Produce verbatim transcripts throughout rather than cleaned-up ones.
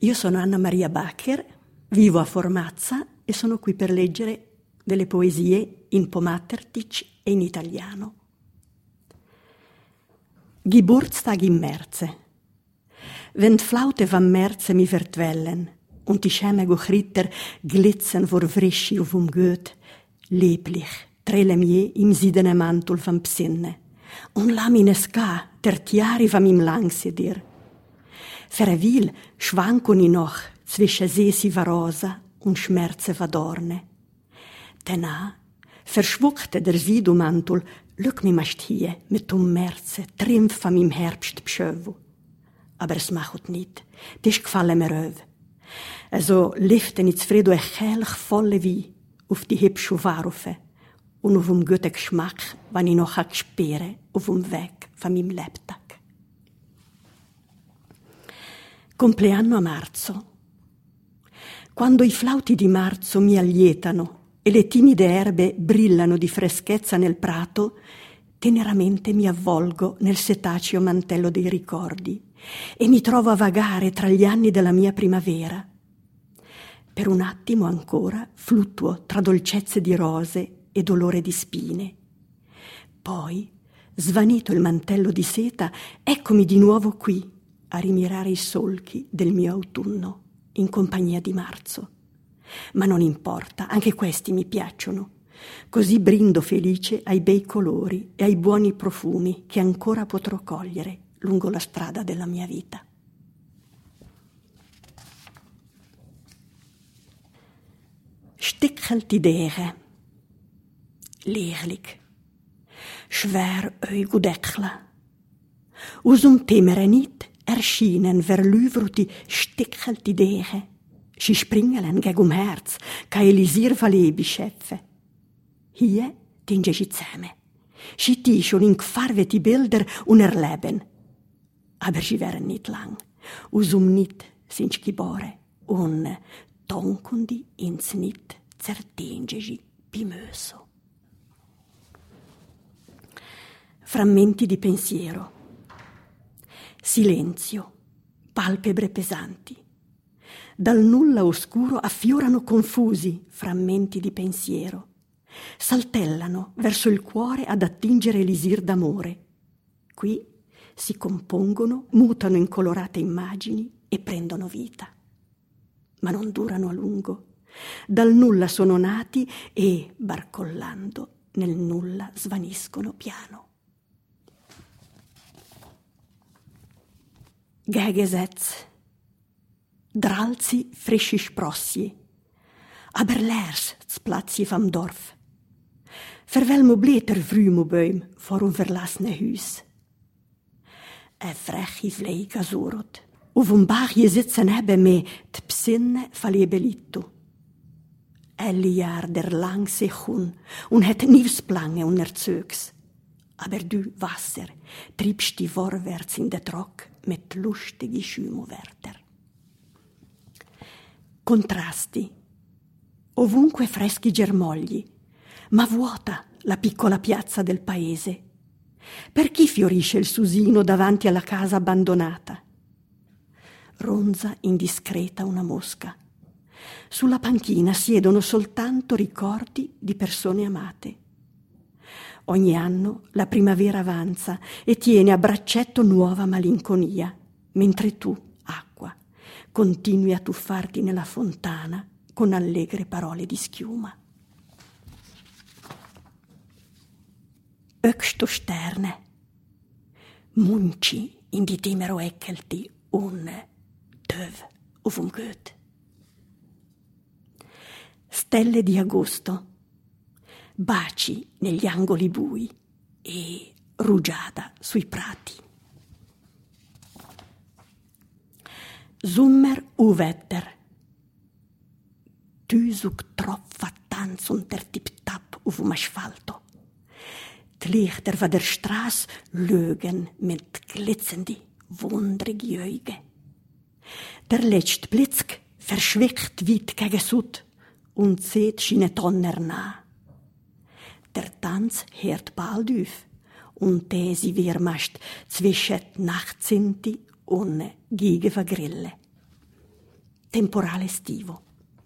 Io sono Anna Maria Bacher, vivo a Formazza e sono qui per leggere delle poesie in Pomatertic e in italiano. Geburtstag in Merze. Wenn die Flaute van Merze mi vertwellen und die schämige Ritter glitzen vor Frischi auf um Goet, lieblich trelle mie im siedene Mantel van Psinne und lamine ska der Tiari van im Langsedir. Ferevil schwanken i noch zwischen Sesi Varosa und Schmerze Vadorne. Tena verschwuckte der Sidumantul lück mi mascht hier mit um Merze Triumph am im Herbst bschövu. Aber es macht nit, dis gefallen mir öv. Also liften i zfredo e helch volle wie auf die hübsche Warufe und auf um guten Geschmack, wann i noch hak spere auf um Weg von mim Lebtag. Compleanno a marzo. Quando i flauti di marzo mi allietano e le timide erbe brillano di freschezza nel prato, teneramente mi avvolgo nel setaceo mantello dei ricordi e mi trovo a vagare tra gli anni della mia primavera. Per un attimo ancora fluttuo tra dolcezze di rose e dolore di spine. Poi, svanito il mantello di seta, eccomi di nuovo qui a rimirare i solchi del mio autunno in compagnia di marzo. Ma non importa, anche questi mi piacciono. Così brindo felice ai bei colori e ai buoni profumi che ancora potrò cogliere lungo la strada della mia vita. Stickelt die Dere. Leerlich. Schwer Eugudekla. Usum temere nit erschienen verlüvruti stickelt die Dere. Si springelen geg um Herz, ca elisir valebi scheffe. Hier tinge si zähme. Si tischon in gfarveti Bilder un erleben. Aber sie wären nicht lang. Usum nit sind gibore un tonkundi ins nit zertingegi bimöso. Frammenti di pensiero. Silenzio, palpebre pesanti. Dal nulla oscuro affiorano confusi frammenti di pensiero. Saltellano verso il cuore ad attingere elisir d'amore. Qui si compongono, mutano in colorate immagini e prendono vita. Ma non durano a lungo. Dal nulla sono nati e, barcollando, nel nulla svaniscono piano. Gegesetz. Dralzi frischi Sprossi. Aber leers Platzi vom Dorf. Verwelmo bleter Vrümobäum vor un verlassene Hüs. E frechi vleika surot. Auf um Bachje sitzen neben me t'Psinne falebelito. Elli jaar der lang sich hun und het nivsplange un erzögs. Aber du Wasser triebst die vorwärts in der Trock mit lustige Schümowerter. Contrasti. Ovunque freschi germogli, ma vuota la piccola piazza del paese. Per chi fiorisce il susino davanti alla casa abbandonata? Ronza indiscreta una mosca. Sulla panchina siedono soltanto ricordi di persone amate. Ogni anno la primavera avanza e tiene a braccetto nuova malinconia, mentre tu, acqua, continui a tuffarti nella fontana con allegre parole di schiuma. Öksto sterne, munci in die timero eckelti un döv auf um Goet. Stelle di agosto, baci negli angoli bui e rugiada sui prati. Sommer u Wetter. Tüsug tropfa tanz unter Tip-Tap auf dem Asphalto. Die Lichter von der Straße lögen mit glitzernden, wundrigen Augen. Der letzte Blitzk verschwickt weit gegen Süd und sieht seine Tonner nah. Der Tanz hört bald auf und diese Wirmast zwischen Nachtzinti und Giege von Grille. temporale estivo.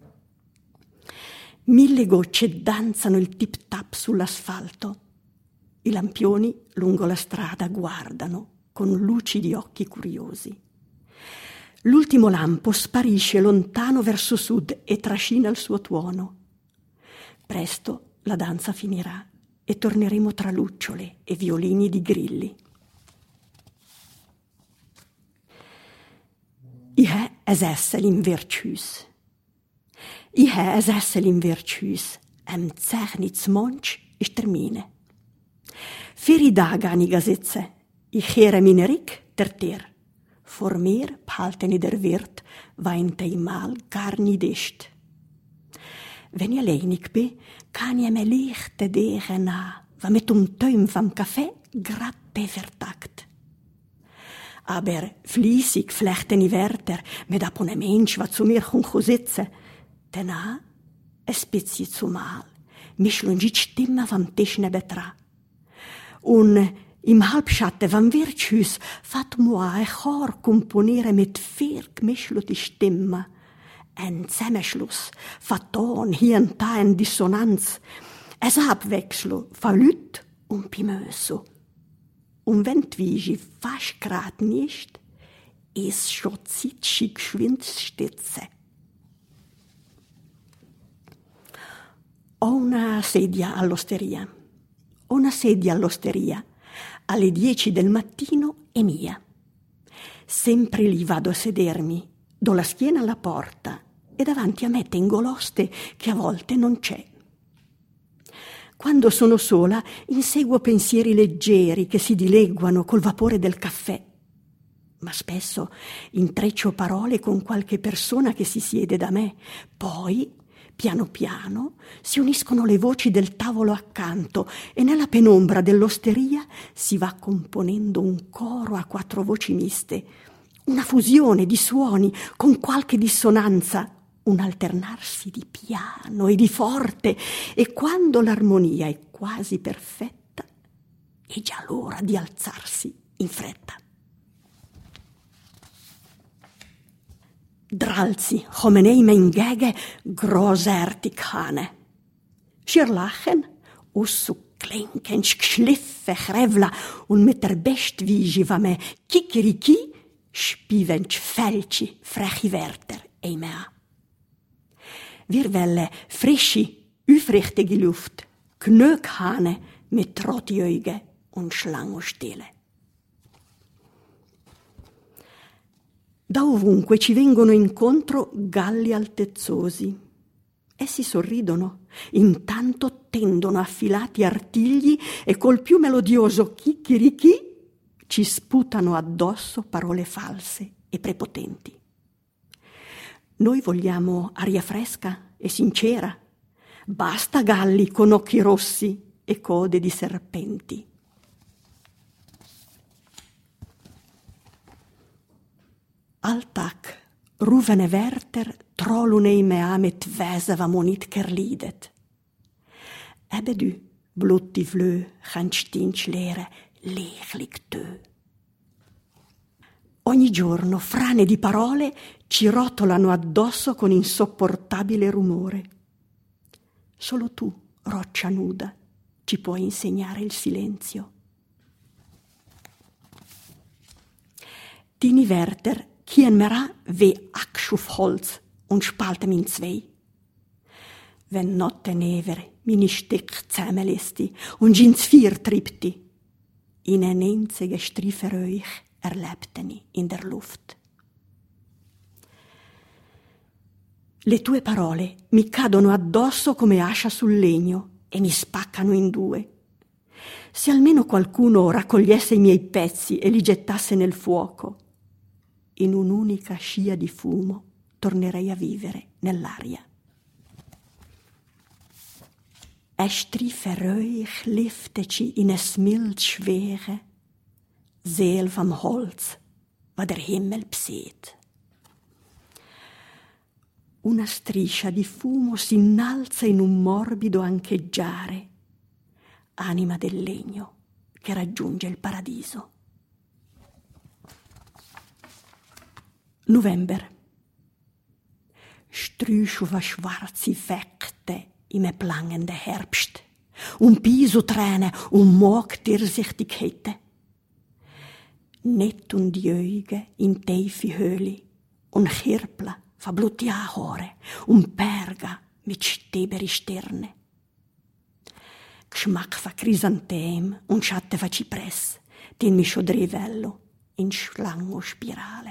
Mille gocce danzano il tip-tap sull'asfalto. I lampioni lungo la strada guardano con lucidi occhi curiosi. L'ultimo lampo sparisce lontano verso sud e trascina il suo tuono. Presto la danza finirà e torneremo tra lucciole e violini di grilli. Ich he es Esselin virtuus. Ich he es Esselin virtuus. Em Zechnitz Monch ist termine. Feri daga ni gazitze. Ich here minerik der ter. Vor mir behalten der Wirt weint einmal gar nicht ist. Wenn ich alleinig bin, kann ich mir leichte Degen na, was mit um Täum vom Kaffee grad bevertagt. Aber fließig flechten ich Wärter, mit ab und ein Mensch, was zu mir kommt sitzen. Danach, ein bisschen zumal, mischeln die Stimme vom Tisch nebendran. Und im Halbschatten vom Wirtshus fat moi ein Chor komponieren mit vier gemischelten Stimmen. Ein Zusammenschluss, von Ton, hier und da in Dissonanz. Ein Abwechseln von Lüt und Pimöso. Und wenn die Wiege fast grad nicht, ist schon zitschi geschwind stütze. Ho una sedia all'osteria. Ho una sedia all'osteria. Alle dieci del mattino è mia. Sempre lì vado a sedermi, do la schiena alla porta e davanti a me tengo l'oste che a volte non c'è. Quando sono sola inseguo pensieri leggeri che si dileguano col vapore del caffè, ma spesso intreccio parole con qualche persona che si siede da me. Poi, piano piano, si uniscono le voci del tavolo accanto e nella penombra dell'osteria si va componendo un coro a quattro voci miste, una fusione di suoni con qualche dissonanza, un alternarsi di piano e di forte, e quando l'armonia è quasi perfetta è già l'ora di alzarsi in fretta. Dralzi, homenei mengege, großartig-hane. Schirlachen, ussu klinken, schkliffe, chrevla, und mit der Bestwiege va me kikiriki, spiven felci, frechi Wärter, eimea. Wir welle frische, aufrichtige Luft, Knöghane mit rote Augen und Schlangenstille. Da ovunque ci vengono incontro galli altezzosi. Essi sorridono, intanto tendono affilati artigli e col più melodioso chicchirichì ci sputano addosso parole false e prepotenti. Noi vogliamo aria fresca e sincera. Basta galli con occhi rossi e code di serpenti. Alltag rufen Wärter trolunei mea mit Wesen, was mo nit kerlidet. Ebbe du, blutti flö, chan stinch lere, lechlig tö. Ogni giorno frane di parole ci rotolano addosso con insopportabile rumore. Solo tu, roccia nuda, ci puoi insegnare il silenzio. Dini Wärter kien mera wie Ackschufholz und spalten in zwei. Wenn notte never mini Stick zusammenlässti und ins Vier triebti, in ein einzige Striefer euch erlebteni in der Luft. Le tue parole mi cadono addosso come ascia sul legno e mi spaccano in due. Se almeno qualcuno raccogliesse i miei pezzi e li gettasse nel fuoco, in un'unica scia di fumo tornerei a vivere nell'aria. E striefer euch lifteci in es mild schwere, Seel vom Holz, wa der Himmel pseet. Una striscia di fumo si innalza in un morbido ancheggiare, anima del legno che raggiunge il paradiso. November. Strüsch auf schwarze Fekte im plangenden Herbst. Und Pisotränen und Magdirrsichtigkeiten. Nett und die Augen in tiefe Höhle und Kirpeln von blutige Haare und Berge mit steberi Sterne. Geschmack von Chrysantem und Schatten von Zypress, den mi schodrivello in Schlangospirale.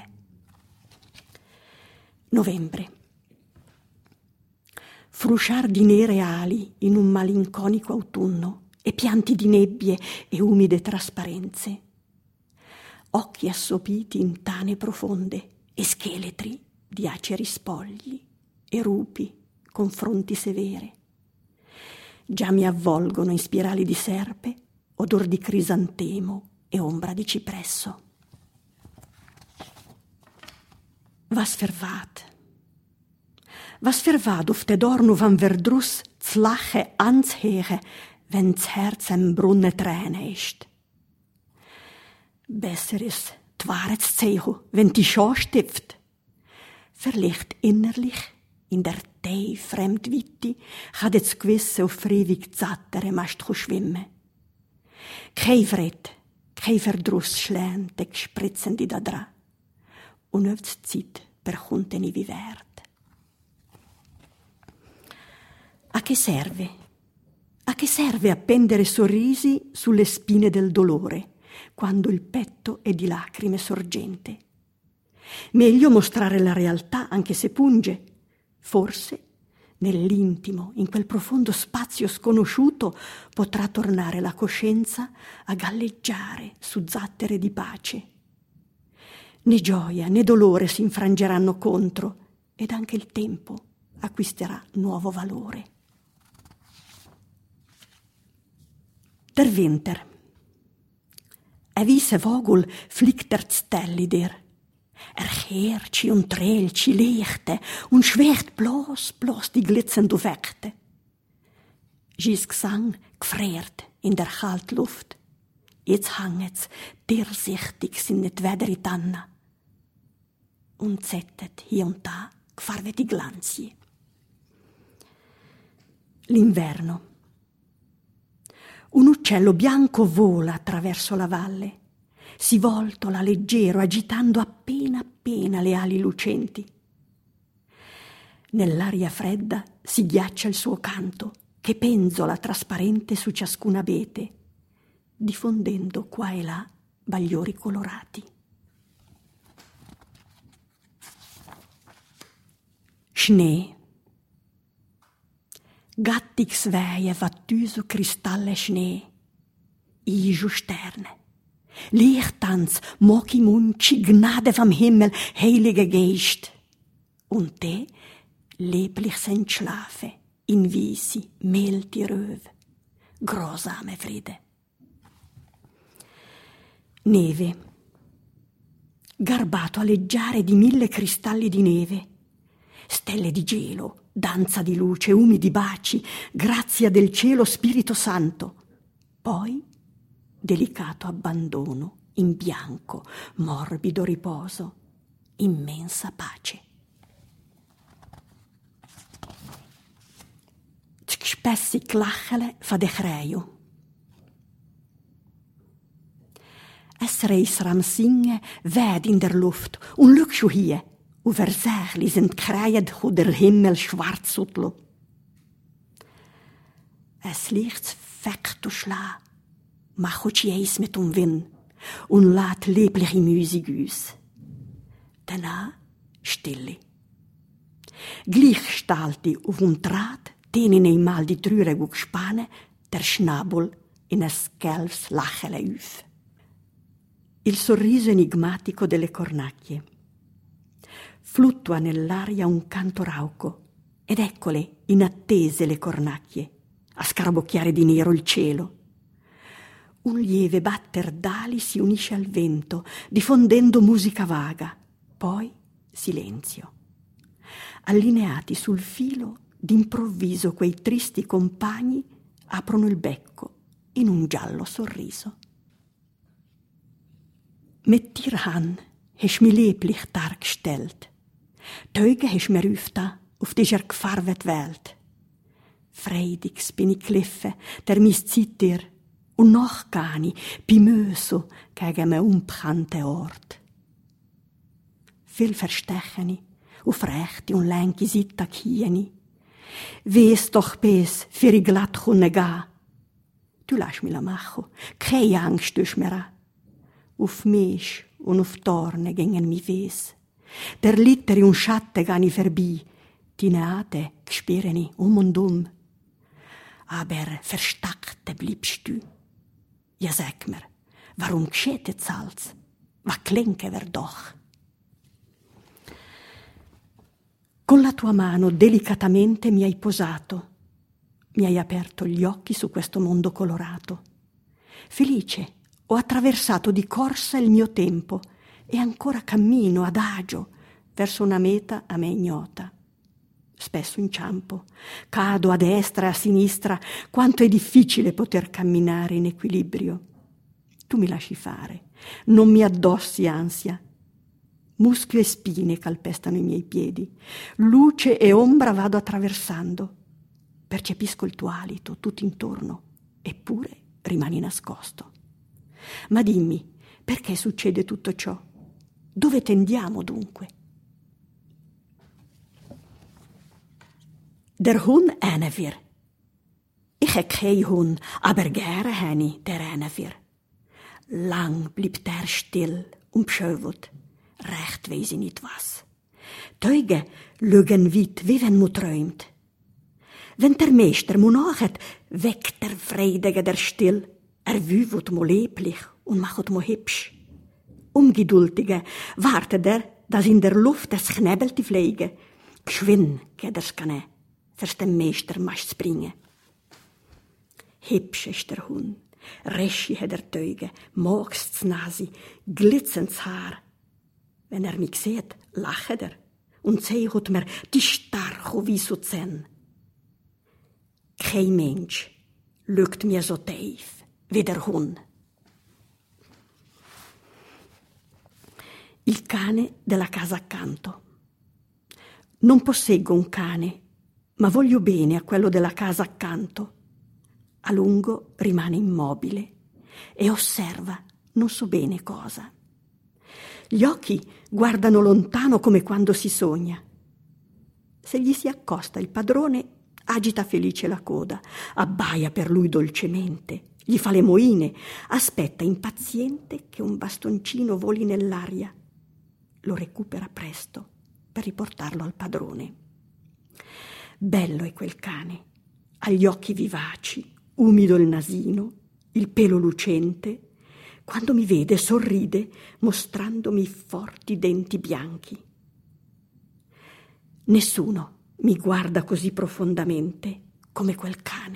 Novembre. Frusciar di nere ali in un malinconico autunno e pianti di nebbie e umide trasparenze. Occhi assopiti in tane profonde e scheletri di aceri spogli e rupi con fronti severe. Già mi avvolgono in spirali di serpe, odor di crisantemo e ombra di cipresso. Was vervat. Was vervat auf de Dorn van Verdruss z'lache anzheche, wenn's Herz em Brunne Träne ist. Besser is twarets Zehu, wenn die Schau stifft. Verlicht innerlich, in der Tei Fremdwitti, hat es gewisse auf ewig zattere mast schwimmen. Kei Fred, kei Verdruss schlänt, de spritzen die da dra. Und öfts Zeit perchunte ni wie wert. A che serve? A che serve appendere sorrisi sulle spine del dolore, quando il petto è di lacrime sorgente? Meglio mostrare la realtà, anche se punge. Forse, nell'intimo, in quel profondo spazio sconosciuto, potrà tornare la coscienza a galleggiare su zattere di pace. Né gioia né dolore si infrangeranno contro, ed anche il tempo acquisterà nuovo valore. Der Winter. E wiese Vogel fliegt der Stelli dir. Er Herci und Trelci Lichte und schwächt bloß, bloß die glitzernde Fekte. Gis Gesang gefriert in der Kaltluft. Jetzt hanget's dirrsichtig in net Wederi Tanna. Und zettet hier und da gfarve di glanzi. L'inverno. Un uccello bianco vola attraverso la valle, si voltola leggero, agitando appena appena le ali lucenti. Nell'aria fredda si ghiaccia il suo canto, che penzola trasparente su ciascuna abete, diffondendo qua e là bagliori colorati. Schnee. Gattig sveie vattüso Kristalle Schnee, Ijo Sterne, Lichtanz, Moki Munci, Gnade vom Himmel, Heilige Geist. Und de leblich sind Schlafe, in Wiesi, mildi Röv, grosame Friede. Neve. Garbato aleggiare di mille cristalli di neve, stelle di gelo, danza di luce, umidi baci, grazia del cielo, Spirito Santo. Poi delicato abbandono, in bianco, morbido riposo, immensa pace. Spessi clachele fa de creio. Es reis ramsinge ved in der Luft und lück scho hier. Und versachli sind kreiet hu der Himmel schwarz utlo. Es lichts feckt schla, mach uci eis mit um Wind und lad liebliche Musik aus. Danach stille. Gleich stalti auf un Draht, den in einmal die Trüre guck spane, der Schnabel in es gelbs Lachele auf. Il sorriso enigmatico delle cornacchie. Fluttua nell'aria un canto rauco, ed eccole inattese le cornacchie, a scarabocchiare di nero il cielo. Un lieve batter d'ali si unisce al vento, diffondendo musica vaga, poi silenzio. Allineati sul filo, d'improvviso quei tristi compagni aprono il becco in un giallo sorriso. Mit dir Han hesch mi lieblich dargestellt. Teuge hesch mir öfter auf dieser gefarvet Welt. Freidig bin ich Kliffe, der mis Zittir, und noch gani, pimöso, gegen me unbekannten Ort. Viel verstecheni, auf rechte und lenke Seite kieni. Wes doch bes, für i glatt kunne ga. Du lass mi la macho, keine Angst durch mir an. Auf mich und auf Torne gingen mi wes. Der Litteri und Schatten gani vorbei, die Neate gspireni um und um. Aber verstackte bliebst du. Ja, sag mir, warum geschieht jetzt alles? Was klinke wir doch? Con la tua mano delicatamente mi hai posato, mi hai aperto gli occhi su questo mondo colorato. Felice, ho attraversato di corsa il mio tempo e ancora cammino adagio verso una meta a me ignota. Spesso inciampo, cado a destra e a sinistra, quanto è difficile poter camminare in equilibrio. Tu mi lasci fare, non mi addossi ansia. Muschio e spine calpestano i miei piedi, luce e ombra vado attraversando. Percepisco il tuo alito tutto intorno, eppure rimani nascosto. Ma dimmi, perché succede tutto ciò? Dove tendiamo dunque? Der Hund Enevir. Ich he kein Hund, aber gerne heni der Enevir. Lang blieb der still und bescheuert. Recht weiss ich nicht was. Teuge lügen weit, wie wenn man träumt. Wenn der Meister mu nachet, weckt der Freudige der still. Er wüvet mo leblich und machet mo hübsch. Ungeduldige wartet er, dass in der Luft das Knebelte fliege. Geschwind geht er's gane, fürs den Meister masch zu bringen. Hübsch ist der Hund, reschi hat er Teuge, magst's Nasi, glitzend's Haar. Wenn er mich sieht, lachet er und zeigt mir die starke wie so Zähne. Kein Mensch lügt mir so tief wie der Hund. Il cane della casa accanto. Non posseggo un cane, ma voglio bene a quello della casa accanto. A lungo rimane immobile e osserva non so bene cosa. Gli occhi guardano lontano come quando si sogna. Se gli si accosta il padrone, agita felice la coda, abbaia per lui dolcemente, gli fa le moine, aspetta impaziente che un bastoncino voli nell'aria. Lo recupera presto per riportarlo al padrone. Bello è quel cane, ha gli occhi vivaci, umido il nasino, il pelo lucente. Quando mi vede sorride, mostrandomi i forti denti bianchi. Nessuno mi guarda così profondamente come quel cane.